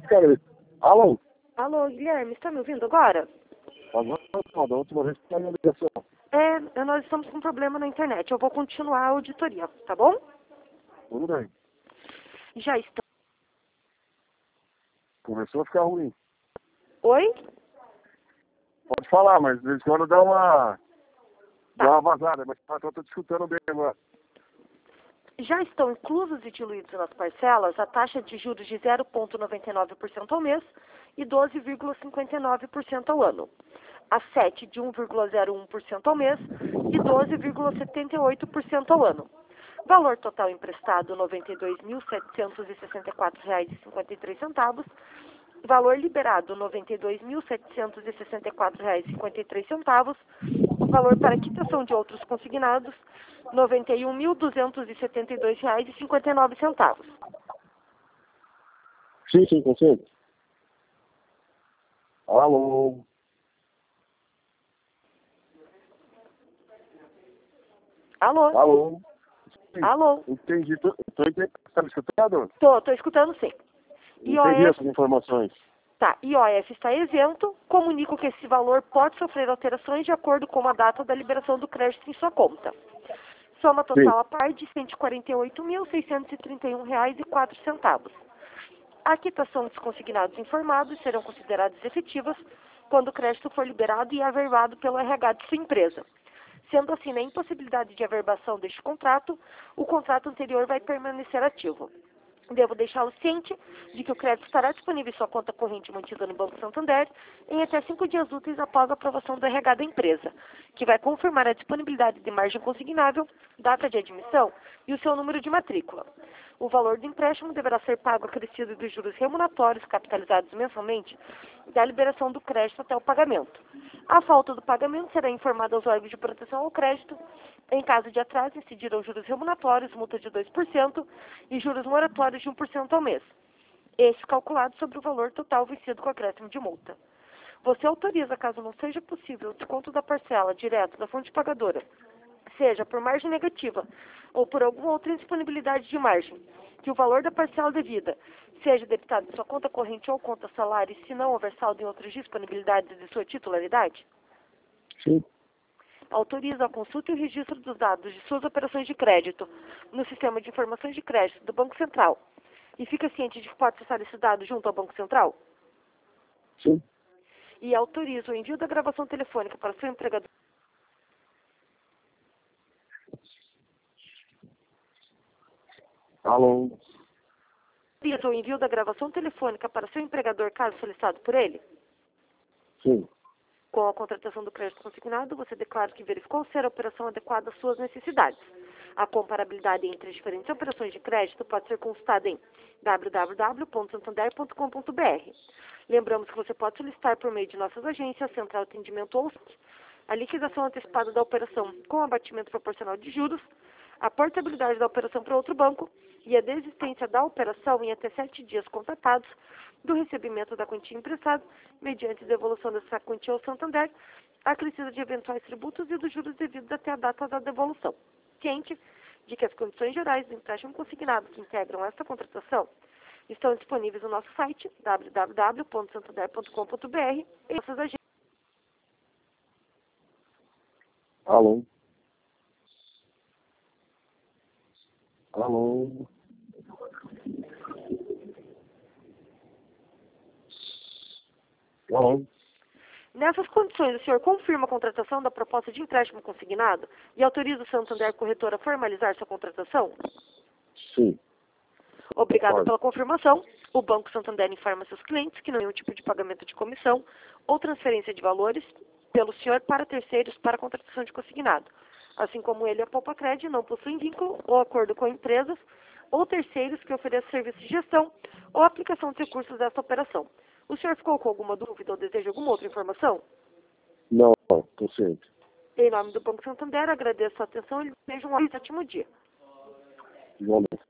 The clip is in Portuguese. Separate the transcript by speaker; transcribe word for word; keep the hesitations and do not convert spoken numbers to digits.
Speaker 1: cara. Alô?
Speaker 2: Alô, Guilherme, está me ouvindo agora?
Speaker 1: Não, da última vez que caiu a ligação.
Speaker 2: É, nós estamos com um problema na internet. Eu vou continuar a auditoria, tá bom?
Speaker 1: Tudo bem.
Speaker 2: Já está.
Speaker 1: Começou a ficar ruim.
Speaker 2: Oi?
Speaker 1: Pode falar, mas de vez em quando dá uma,
Speaker 2: Tá.
Speaker 1: dá uma vazada, mas eu tô te escutando bem agora.
Speaker 2: Já estão inclusos e diluídos nas parcelas a taxa de juros de zero vírgula noventa e nove por cento ao mês e doze vírgula cinquenta e nove por cento ao ano. A sete de um vírgula zero um por cento ao mês e doze vírgula setenta e oito por cento ao ano. Valor total emprestado noventa e dois mil setecentos e sessenta e quatro reais e cinquenta e três centavos. Valor liberado noventa e dois mil setecentos e sessenta e quatro reais e cinquenta e três centavos. Valor para quitação de outros consignados noventa e um mil duzentos e setenta e dois reais e cinquenta e nove centavos.
Speaker 1: Sim, sim, consigo. Alô?
Speaker 2: Alô?
Speaker 1: Alô? Sim,
Speaker 2: Alô?
Speaker 1: entendi. Tô, tô entendendo. Tá me escutando?
Speaker 2: Tô, tô escutando sim.
Speaker 1: Entendi
Speaker 2: I O F,
Speaker 1: essas informações.
Speaker 2: tá, I O F está isento, comunico que esse valor pode sofrer alterações de acordo com a data da liberação do crédito em sua conta. Soma total
Speaker 1: Sim.
Speaker 2: a par de cento e quarenta e oito mil seiscentos e trinta e um reais e quatro centavos. A quitação dos consignados informados serão consideradas efetivas quando o crédito for liberado e averbado pelo R H de sua empresa. Sendo assim, na impossibilidade de averbação deste contrato, o contrato anterior vai permanecer ativo. Devo deixá-lo ciente de que o crédito estará disponível em sua conta corrente mantida no Banco Santander em até cinco dias úteis após a aprovação do R H da empresa, que vai confirmar a disponibilidade de margem consignável, data de admissão e o seu número de matrícula. O valor do empréstimo deverá ser pago acrescido dos juros remuneratórios capitalizados mensalmente da liberação do crédito até o pagamento. A falta do pagamento será informada aos órgãos de proteção ao crédito. Em caso de atraso, incidirão juros remuneratórios, multa de dois por cento e juros moratórios de um por cento ao mês. Este calculado sobre o valor total vencido com acréscimo de multa. Você autoriza, caso não seja possível, o desconto da parcela direto da fonte pagadora, seja por margem negativa ou por alguma outra indisponibilidade de margem, que o valor da parcela devida seja debitado em sua conta corrente ou conta salário, se não houver saldo em outras disponibilidades de sua titularidade?
Speaker 1: Sim.
Speaker 2: Autoriza a consulta e o registro dos dados de suas operações de crédito no sistema de informações de crédito do Banco Central e fica ciente de que pode acessar esse dado junto ao Banco Central?
Speaker 1: Sim.
Speaker 2: E autoriza o envio da gravação telefônica para o seu empregador.
Speaker 1: Alô?
Speaker 2: Autoriza o envio da gravação telefônica para o seu empregador caso solicitado por ele?
Speaker 1: Sim.
Speaker 2: Com a contratação do crédito consignado, você declara que verificou ser a operação adequada às suas necessidades. A comparabilidade entre as diferentes operações de crédito pode ser consultada em w w w ponto santander ponto com ponto b r. Lembramos que você pode solicitar por meio de nossas agências, central de atendimento ou a liquidação antecipada da operação com abatimento proporcional de juros, a portabilidade da operação para outro banco e a desistência da operação em até sete dias contratados do recebimento da quantia emprestada, mediante devolução dessa quantia ao Santander, acrescida de eventuais tributos e dos juros devidos até a data da devolução. Ciente de que as condições gerais do empréstimo consignado que integram esta contratação estão disponíveis no nosso site w w w ponto santander ponto com ponto b r e nossas agências.
Speaker 1: Alô? Alô? Alô?
Speaker 2: Nessas condições, o senhor confirma a contratação da proposta de empréstimo consignado e autoriza o Santander Corretor a formalizar sua contratação?
Speaker 1: Sim.
Speaker 2: Obrigado
Speaker 1: Pode.
Speaker 2: pela confirmação. O Banco Santander informa seus clientes que não há nenhum tipo de pagamento de comissão ou transferência de valores pelo senhor para terceiros para a contratação de consignado. Assim como ele, a Poupacred não possuem vínculo ou acordo com empresas ou terceiros que ofereçam serviço de gestão ou aplicação de recursos desta operação. O senhor ficou com alguma dúvida ou deseja alguma outra informação?
Speaker 1: Não, tô ciente.
Speaker 2: Em nome do Banco Santander, agradeço a atenção e desejo um ótimo dia.
Speaker 1: Igualmente.